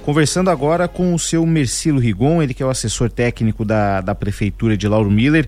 Conversando agora com o seu Mercilo Rigon, ele que é o assessor técnico da Prefeitura de Lauro Miller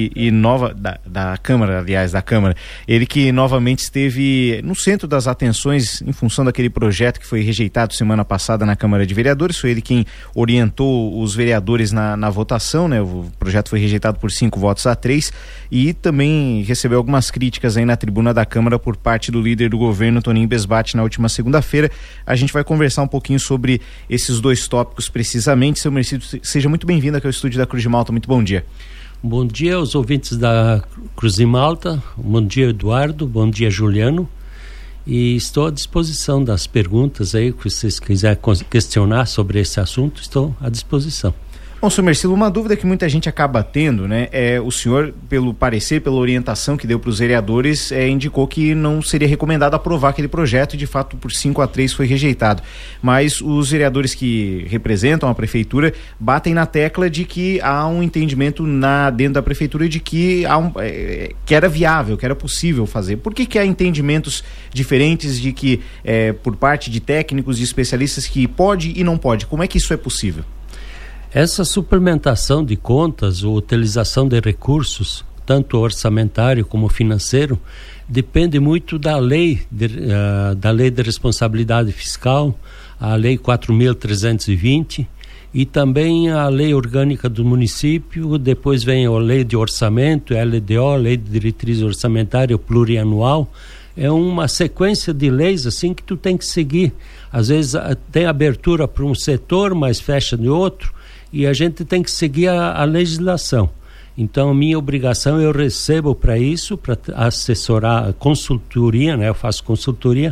da Câmara, aliás, da Câmara. Ele que novamente esteve no centro das atenções em função daquele projeto que foi rejeitado semana passada na Câmara de Vereadores. Foi ele quem orientou os vereadores na votação, né? O projeto foi rejeitado por 5-3 e também recebeu algumas críticas aí na tribuna da Câmara por parte do líder do governo, Toninho Besbate, na última segunda-feira. A gente vai conversar um pouquinho sobre esses dois tópicos precisamente. Seu Mercilo, seja muito bem-vindo aqui ao estúdio da Cruz de Malta. Muito bom dia. Bom dia aos ouvintes da Cruz de Malta, bom dia Eduardo, bom dia Juliano, e estou à disposição das perguntas aí, que vocês quiserem questionar sobre esse assunto, estou à disposição. Bom, senhor Mercilo, uma dúvida que muita gente acaba tendo, né, o senhor, pelo parecer, pela orientação que deu para os vereadores, indicou que não seria recomendado aprovar aquele projeto e de fato por 5-3 foi rejeitado, mas os vereadores que representam a prefeitura batem na tecla de que há um entendimento dentro da prefeitura de que que era viável, que era possível fazer. Por que há entendimentos diferentes de que por parte de técnicos e especialistas que pode e não pode? Como é que isso é possível? Essa suplementação de contas ou utilização de recursos, tanto orçamentário como financeiro, depende muito da lei de responsabilidade fiscal, a lei 4.320 e também a lei orgânica do município. Depois vem a lei de orçamento, LDO, lei de diretriz orçamentária plurianual. É uma sequência de leis assim que tu tem que seguir. Às vezes tem abertura para um setor, mas fecha de outro. E a gente tem que seguir a legislação. Então, minha obrigação, eu recebo para isso, para assessorar a consultoria, né? Eu faço consultoria,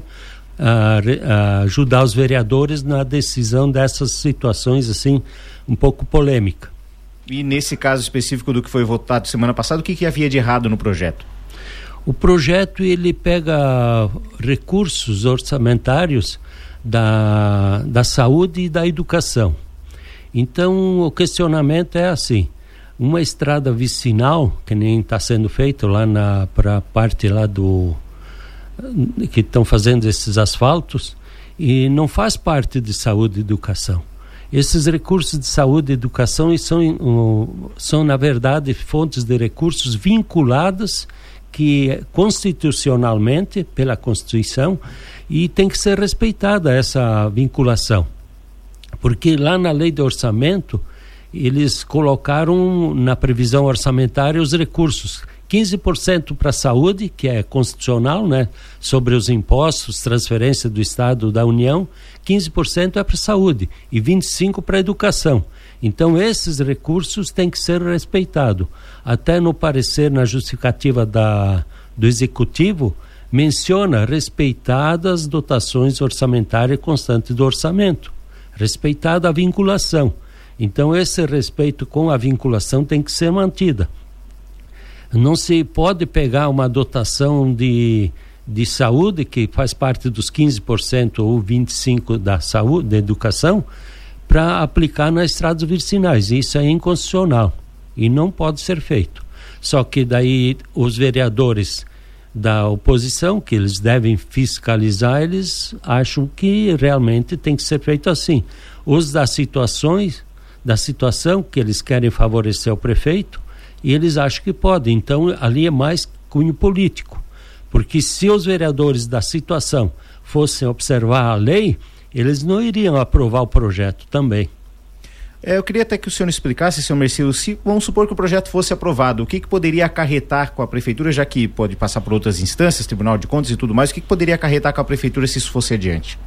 ajudar os vereadores na decisão dessas situações, assim, um pouco polêmica. E nesse caso específico do que foi votado semana passada, o que havia de errado no projeto? O projeto, ele pega recursos orçamentários da saúde e da educação. Então, o questionamento é assim, uma estrada vicinal, que nem está sendo feito lá para a parte lá que estão fazendo esses asfaltos, e não faz parte de saúde e educação. Esses recursos de saúde e educação são, na verdade, fontes de recursos vinculadas que constitucionalmente, pela Constituição, e tem que ser respeitada essa vinculação. Porque lá na lei de orçamento, eles colocaram na previsão orçamentária os recursos, 15% para a saúde, que é constitucional, né, sobre os impostos, transferência do Estado da União, 15% é para a saúde e 25% para a educação. Então esses recursos têm que ser respeitados. Até no parecer, na justificativa do Executivo, menciona respeitadas dotações orçamentárias constantes do orçamento. Respeitada a vinculação. Então esse respeito com a vinculação tem que ser mantida. Não se pode pegar uma dotação de saúde que faz parte dos 15% ou 25% da saúde, da educação, para aplicar nas estradas vicinais. Isso é inconstitucional e não pode ser feito. Só que daí os vereadores da oposição, que eles devem fiscalizar, eles acham que realmente tem que ser feito assim. Os da situação, que eles querem favorecer o prefeito, e eles acham que podem. Então, ali é mais cunho político. Porque se os vereadores da situação fossem observar a lei, eles não iriam aprovar o projeto também. Eu queria até que o senhor explicasse, senhor Mercilo, se vamos supor que o projeto fosse aprovado, o que poderia acarretar com a prefeitura, já que pode passar por outras instâncias, Tribunal de Contas e tudo mais, o que poderia acarretar com a prefeitura se isso fosse adiante?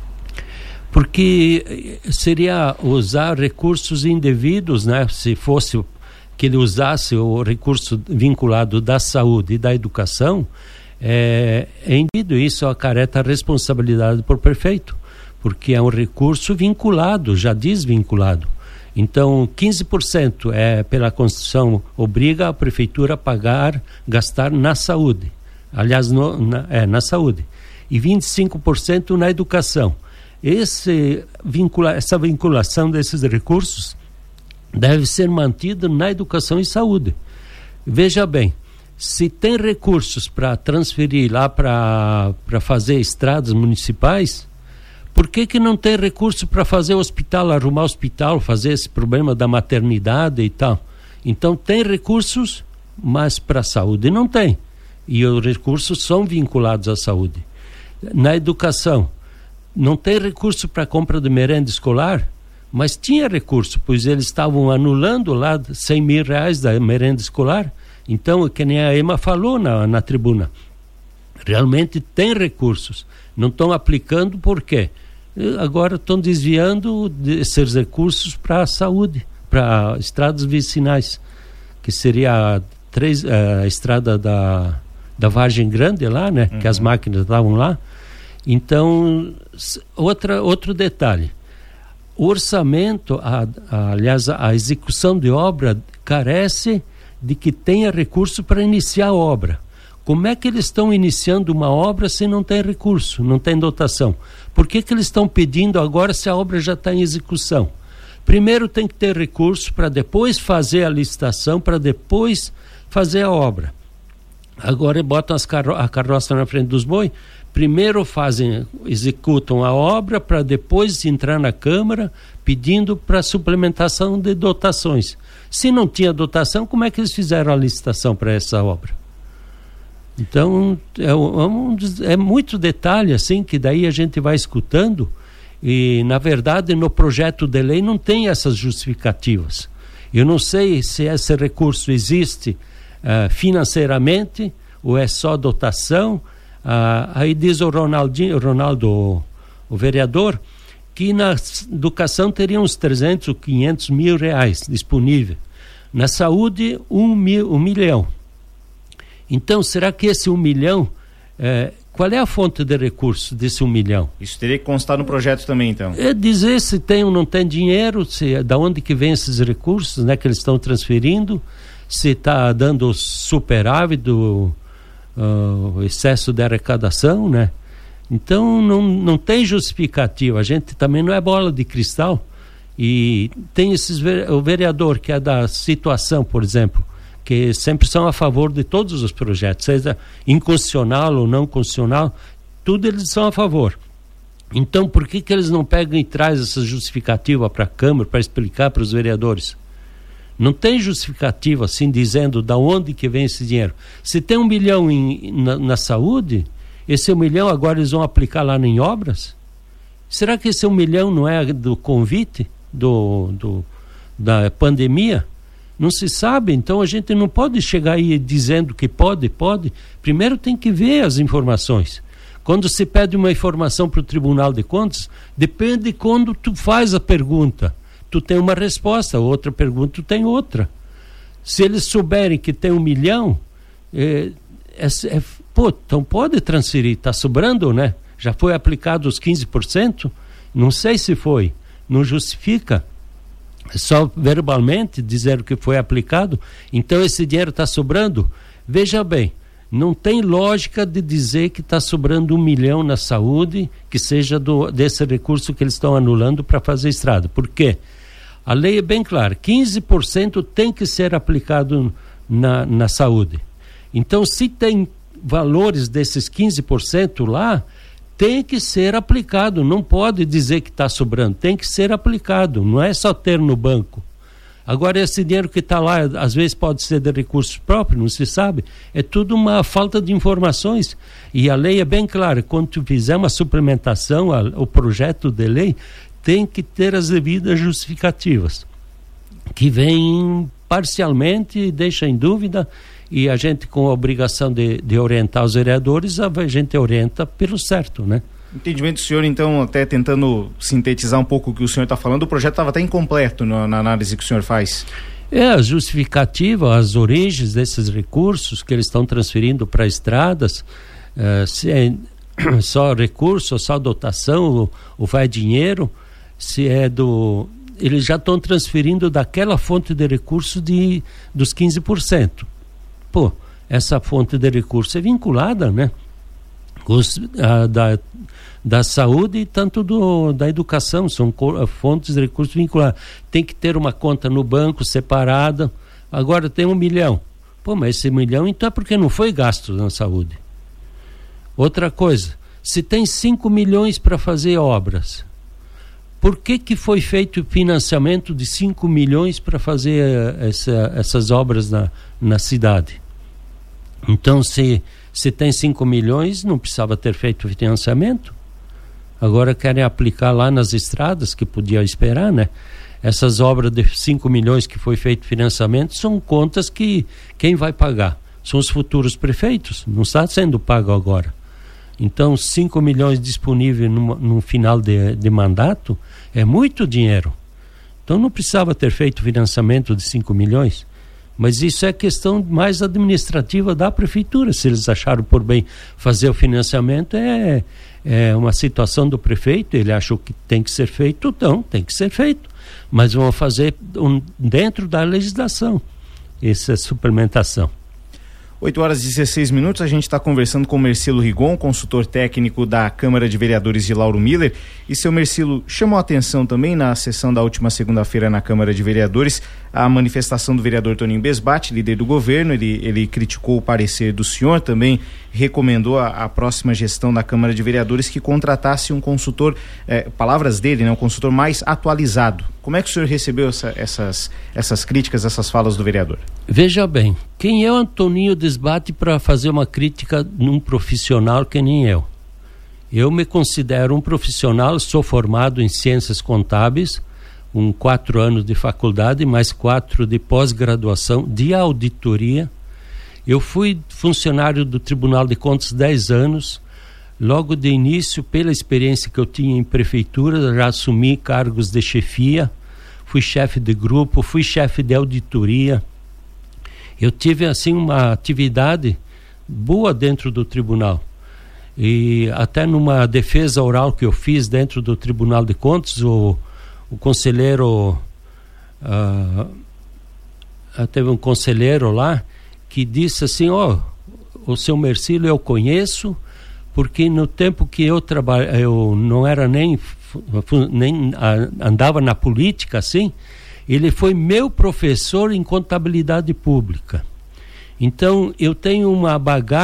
Porque seria usar recursos indevidos, né? Se fosse que ele usasse o recurso vinculado da saúde e da educação, isso acarreta a responsabilidade por prefeito, porque é um recurso vinculado, já diz vinculado. Então, 15% pela Constituição, obriga a prefeitura a gastar na saúde. Aliás, na saúde. E 25% na educação. Essa vinculação desses recursos deve ser mantida na educação e saúde. Veja bem, se tem recursos para transferir lá para fazer estradas municipais, Por que não tem recurso para fazer hospital, arrumar hospital, fazer esse problema da maternidade e tal? Então tem recursos, mas para a saúde não tem. E os recursos são vinculados à saúde. Na educação, não tem recurso para compra de merenda escolar, mas tinha recurso, pois eles estavam anulando lá R$100 mil da merenda escolar. Então, que nem a Ema falou na tribuna, realmente tem recursos. Não estão aplicando por quê? Agora estão desviando esses recursos para a saúde, para estradas vicinais, que seria a estrada da Vargem Grande lá, né? Que as máquinas estavam lá. Então, outro detalhe, o orçamento, aliás, a execução de obra carece de que tenha recurso para iniciar a obra. Como é que eles estão iniciando uma obra se não tem recurso, não tem dotação? Por que eles estão pedindo agora se a obra já está em execução? Primeiro tem que ter recurso para depois fazer a licitação, para depois fazer a obra. Agora botam a carroça na frente dos bois. Primeiro executam a obra para depois entrar na Câmara pedindo para suplementação de dotações. Se não tinha dotação, como é que eles fizeram a licitação para essa obra? Então, é muito detalhe assim, que daí a gente vai escutando e, na verdade, no projeto de lei não tem essas justificativas. Eu não sei se esse recurso existe financeiramente ou é só dotação. Aí diz o Ronaldo, o vereador, que na educação teria uns 300 ou 500 mil reais disponível. Na saúde, 1 milhão. Então, será que esse 1 milhão, qual é a fonte de recurso desse 1 milhão? Isso teria que constar no projeto também, então. É dizer se tem ou não tem dinheiro, da onde que vem esses recursos, né, que eles estão transferindo, se está dando superávit do excesso de arrecadação, né? Então não tem justificativa. A gente também não é bola de cristal. E tem o vereador que é da situação, por exemplo, que sempre são a favor de todos os projetos, seja inconstitucional ou não constitucional, tudo eles são a favor. Então por que eles não pegam e trazem essa justificativa para a Câmara para explicar para os vereadores? Não tem justificativa assim dizendo da onde que vem esse dinheiro. Se tem 1 milhão na saúde, esse 1 milhão agora eles vão aplicar lá em obras? Será que esse 1 milhão não é do convite da pandemia? Não se sabe, então a gente não pode chegar aí dizendo que pode. Primeiro tem que ver as informações. Quando se pede uma informação para o Tribunal de Contas, depende de quando tu faz a pergunta. Tu tem uma resposta, outra pergunta tu tem outra. Se eles souberem que tem 1 milhão, então pode transferir, está sobrando, né? Já foi aplicado os 15%? Não sei se foi, não justifica. Só verbalmente dizer que foi aplicado, então esse dinheiro está sobrando. Veja bem, não tem lógica de dizer que está sobrando 1 milhão na saúde, que seja desse recurso que eles estão anulando para fazer estrada. Por quê? A lei é bem clara, 15% tem que ser aplicado na saúde. Então, se tem valores desses 15% lá, tem que ser aplicado, não pode dizer que está sobrando, tem que ser aplicado, não é só ter no banco. Agora, esse dinheiro que está lá, às vezes pode ser de recursos próprios, não se sabe, é tudo uma falta de informações. E a lei é bem clara, quando tu fizer uma suplementação ao projeto de lei, tem que ter as devidas justificativas, que vêm parcialmente e deixa em dúvida, e a gente, com a obrigação de orientar os vereadores, a gente orienta pelo certo, né? Entendimento do senhor, então, até tentando sintetizar um pouco o que o senhor está falando, o projeto estava até incompleto na análise que o senhor faz. A justificativa, as origens desses recursos que eles estão transferindo para estradas, se é só recurso, ou só dotação, ou vai dinheiro, se é eles já estão transferindo daquela fonte de recurso dos 15%. Pô, essa fonte de recurso é vinculada, né? Da saúde e tanto da educação, são fontes de recursos vinculados. Tem que ter uma conta no banco separada. Agora tem 1 milhão. Pô, mas esse 1 milhão então é porque não foi gasto na saúde. Outra coisa, Se tem 5 milhões para fazer obras, por que foi feito financiamento de 5 milhões para fazer essas obras na cidade? Então, se tem 5 milhões, não precisava ter feito financiamento. Agora querem aplicar lá nas estradas, que podia esperar, né? Essas obras de 5 milhões que foi feito financiamento são contas que quem vai pagar? São os futuros prefeitos, não está sendo pago agora. Então, 5 milhões disponíveis no final de mandato é muito dinheiro. Então, não precisava ter feito financiamento de 5 milhões. Mas isso é questão mais administrativa da prefeitura. Se eles acharam por bem fazer o financiamento, é uma situação do prefeito. Ele achou que tem que ser feito, então tem que ser feito. Mas vão fazer dentro da legislação essa suplementação. 8h16, a gente está conversando com o Mercilo Rigon, consultor técnico da Câmara de Vereadores de Lauro Miller. E seu Mercilo, chamou a atenção também na sessão da última segunda-feira na Câmara de Vereadores a manifestação do vereador Toninho Besbate, líder do governo. Ele criticou o parecer do senhor, também recomendou a próxima gestão da Câmara de Vereadores que contratasse um consultor, palavras dele, né, um consultor mais atualizado. Como é que o senhor recebeu essas críticas, essas falas do vereador? Veja bem, quem é o Toninho Besbate para fazer uma crítica num profissional que nem eu? Eu me considero um profissional, sou formado em ciências contábeis, 4 anos de faculdade, mais 4 de pós-graduação de auditoria. Eu fui funcionário do Tribunal de Contas 10 anos. Logo de início, pela experiência que eu tinha em prefeitura, já assumi cargos de chefia, fui chefe de grupo, fui chefe de auditoria. Eu tive assim uma atividade boa dentro do tribunal. E até numa defesa oral que eu fiz dentro do Tribunal de Contas, o conselheiro, teve um conselheiro lá que disse assim, o seu Mercilo eu conheço, porque no tempo que eu não era nem andava na política assim, ele foi meu professor em contabilidade pública. Então eu tenho uma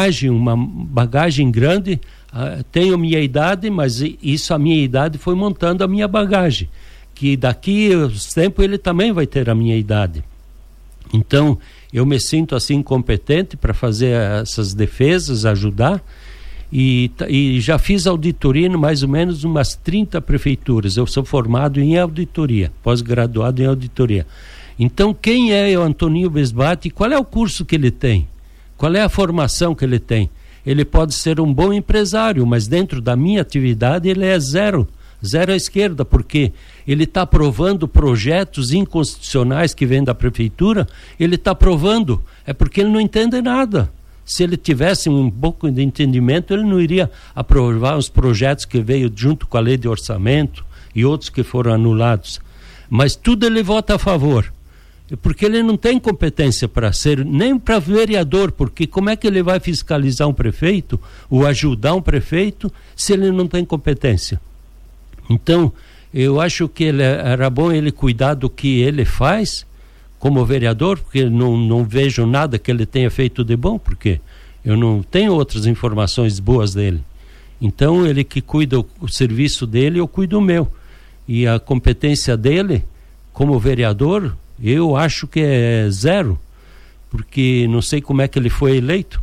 bagagem grande, tenho minha idade, mas a minha idade foi montando a minha bagagem, que daqui a tempo ele também vai ter a minha idade. Então eu me sinto assim competente para fazer essas defesas, ajudar, e já fiz auditoria em mais ou menos umas 30 prefeituras. Eu sou formado em auditoria, pós-graduado em auditoria. Então, quem é o Antoninho Besbate? Qual é o curso que ele tem? Qual é a formação que ele tem? Ele pode ser um bom empresário, mas dentro da minha atividade ele é zero à esquerda, porque ele está aprovando projetos inconstitucionais que vêm da prefeitura, ele está aprovando, é porque ele não entende nada. Se ele tivesse um pouco de entendimento, ele não iria aprovar os projetos que veio junto com a lei de orçamento e outros que foram anulados. Mas tudo ele vota a favor. Porque ele não tem competência para ser, nem para vereador, porque como é que ele vai fiscalizar um prefeito ou ajudar um prefeito se ele não tem competência? Então, eu acho que era bom ele cuidar do que ele faz como vereador, porque não vejo nada que ele tenha feito de bom, porque eu não tenho outras informações boas dele. Então, ele que cuida o serviço dele, eu cuido o meu. E a competência dele, como vereador, eu acho que é zero, porque não sei como é que ele foi eleito.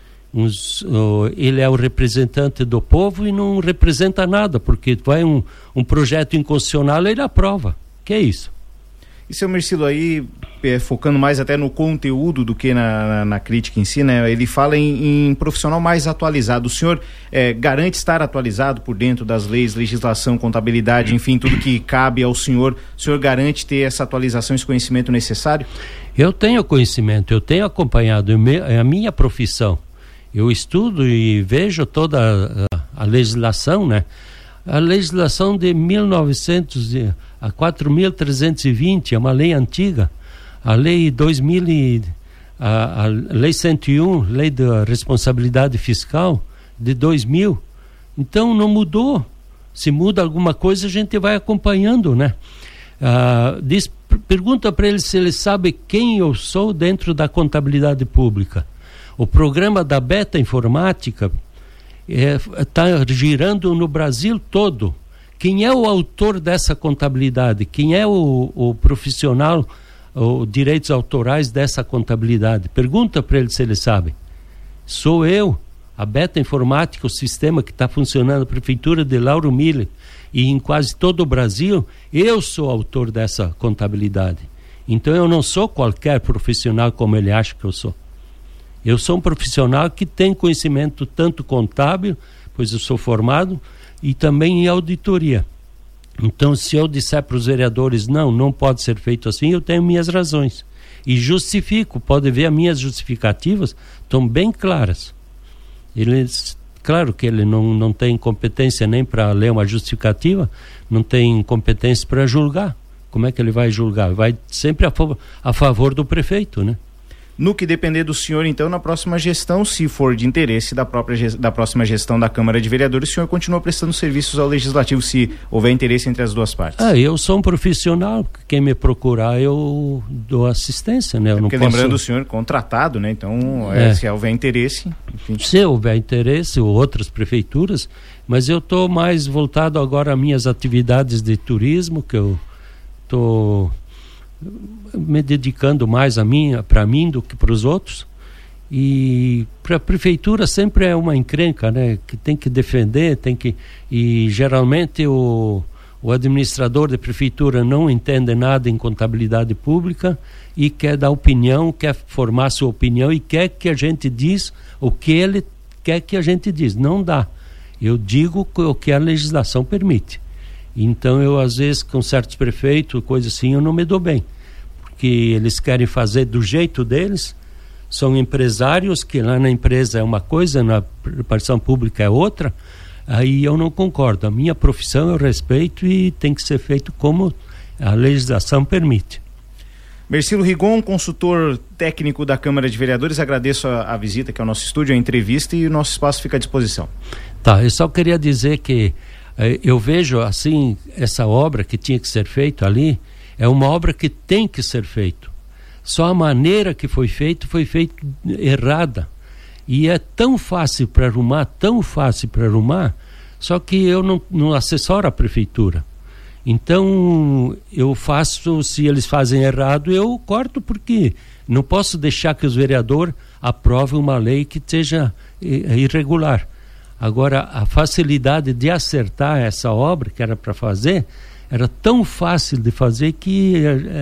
Ele é o representante do povo e não representa nada, porque vai um projeto inconstitucional, ele aprova. Que é isso? E seu Mercilo, aí focando mais até no conteúdo do que na crítica em si, né? Ele fala em profissional mais atualizado. O senhor garante estar atualizado por dentro das leis, legislação, contabilidade, enfim, tudo que cabe ao senhor? O senhor garante ter essa atualização, esse conhecimento necessário? Eu tenho conhecimento, eu tenho acompanhado, é a minha profissão. Eu estudo e vejo toda a legislação, né? A legislação de 4.320 é uma lei antiga. A lei 2000, a lei 101, lei da responsabilidade fiscal de 2000. Então não mudou. Se muda alguma coisa, a gente vai acompanhando, né? Pergunta para ele se ele sabe quem eu sou dentro da contabilidade pública. O programa da Beta Informática, está girando no Brasil todo. Quem é o autor dessa contabilidade? Quem é o profissional, os direitos autorais dessa contabilidade? Pergunta para ele se ele sabe. Sou eu, a Beta Informática, o sistema que está funcionando na Prefeitura de Lauro Miller e em quase todo o Brasil, eu sou autor dessa contabilidade. Então eu não sou qualquer profissional como ele acha que eu sou. Eu sou um profissional que tem conhecimento tanto contábil, pois eu sou formado, e também em auditoria. Então, se eu disser para os vereadores, não pode ser feito assim, eu tenho minhas razões. E justifico, pode ver, as minhas justificativas estão bem claras. Claro que ele não tem competência nem para ler uma justificativa, não tem competência para julgar. Como é que ele vai julgar? Vai sempre a favor do prefeito, né? No que depender do senhor, então, na próxima gestão, se for de interesse da próxima gestão da Câmara de Vereadores, o senhor continua prestando serviços ao Legislativo, se houver interesse entre as duas partes? Eu sou um profissional, quem me procurar eu dou assistência, né? Porque lembrando o senhor contratado, né? Então, se houver interesse... Enfim. Se houver interesse, ou outras prefeituras, mas eu estou mais voltado agora às minhas atividades de turismo, que eu estou... me dedicando mais para mim do que para os outros, e para a prefeitura sempre é uma encrenca, né? Que tem que defender, e geralmente o administrador da prefeitura não entende nada em contabilidade pública e quer dar opinião, quer formar sua opinião e quer que a gente diz o que ele quer que a gente diz. Não dá. Eu digo o que a legislação permite. Então eu, às vezes, com certos prefeitos, coisa assim, eu não me dou bem. Porque eles querem fazer do jeito deles, são empresários que lá na empresa é uma coisa, na repartição pública é outra, aí eu não concordo. A minha profissão eu respeito e tem que ser feito como a legislação permite. Mercilo Rigon, consultor técnico da Câmara de Vereadores, agradeço a visita aqui ao nosso estúdio, a entrevista, e o nosso espaço fica à disposição. Tá, eu só queria dizer que eu vejo assim, essa obra que tinha que ser feita ali, é uma obra que tem que ser feita. Só a maneira que foi feita errada. E é tão fácil para arrumar, só que eu não assessoro a prefeitura. Então, eu faço, se eles fazem errado, eu corto, porque não posso deixar que os vereadores aprovem uma lei que seja irregular. Agora, a facilidade de acertar essa obra que era para fazer, era tão fácil de fazer que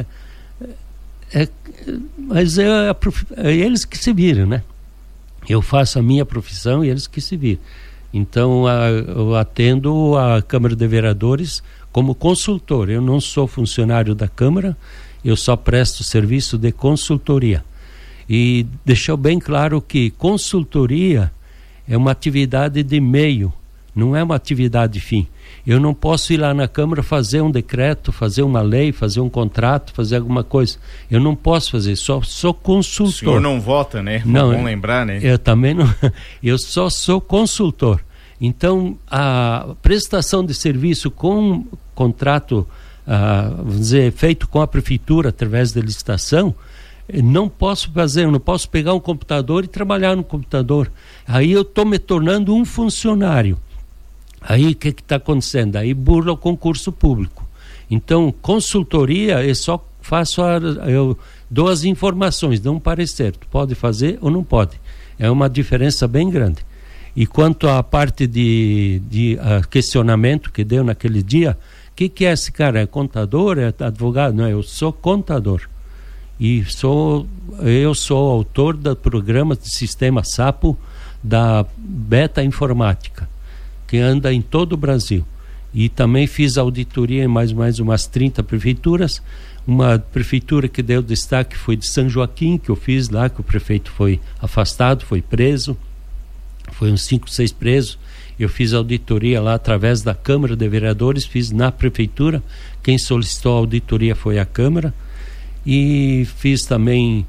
mas é eles que se viram, né? Eu faço a minha profissão e eles que se viram. Então, eu atendo a Câmara de Vereadores como consultor. Eu não sou funcionário da Câmara, eu só presto serviço de consultoria. E deixou bem claro que consultoria é uma atividade de meio, não é uma atividade de fim. Eu não posso ir lá na Câmara fazer um decreto, fazer uma lei, fazer um contrato, fazer alguma coisa. Eu não posso fazer, só sou consultor. O senhor não vota, né? Não, bom lembrar, né? Eu também não. Eu só sou consultor. Então, a prestação de serviço com contrato, vamos dizer, feito com a prefeitura através da licitação, não posso fazer, eu não posso pegar um computador e trabalhar no computador. Aí eu estou me tornando um funcionário. Aí o que está acontecendo? Aí burla o concurso público. Então, consultoria, eu só faço, eu dou as informações, dou um parecer. Tu pode fazer ou não pode. É uma diferença bem grande. E quanto à parte de questionamento que deu naquele dia, o que é esse cara? É contador? É advogado? Não, eu sou contador. E eu sou autor do programa de sistema SAPO da Beta Informática, que anda em todo o Brasil. E também fiz auditoria em mais ou menos umas 30 prefeituras. Uma prefeitura que deu destaque foi de São Joaquim, que eu fiz lá, que o prefeito foi afastado, foi preso. Foi uns 5, 6 presos. Eu fiz auditoria lá através da Câmara de Vereadores, fiz na prefeitura. Quem solicitou a auditoria foi a Câmara. E fiz também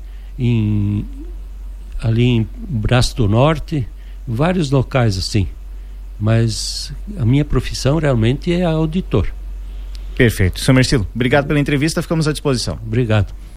ali em Braço do Norte, vários locais assim. Mas a minha profissão realmente é auditor. Perfeito. Sr. Mercilo, obrigado pela entrevista, ficamos à disposição. Obrigado.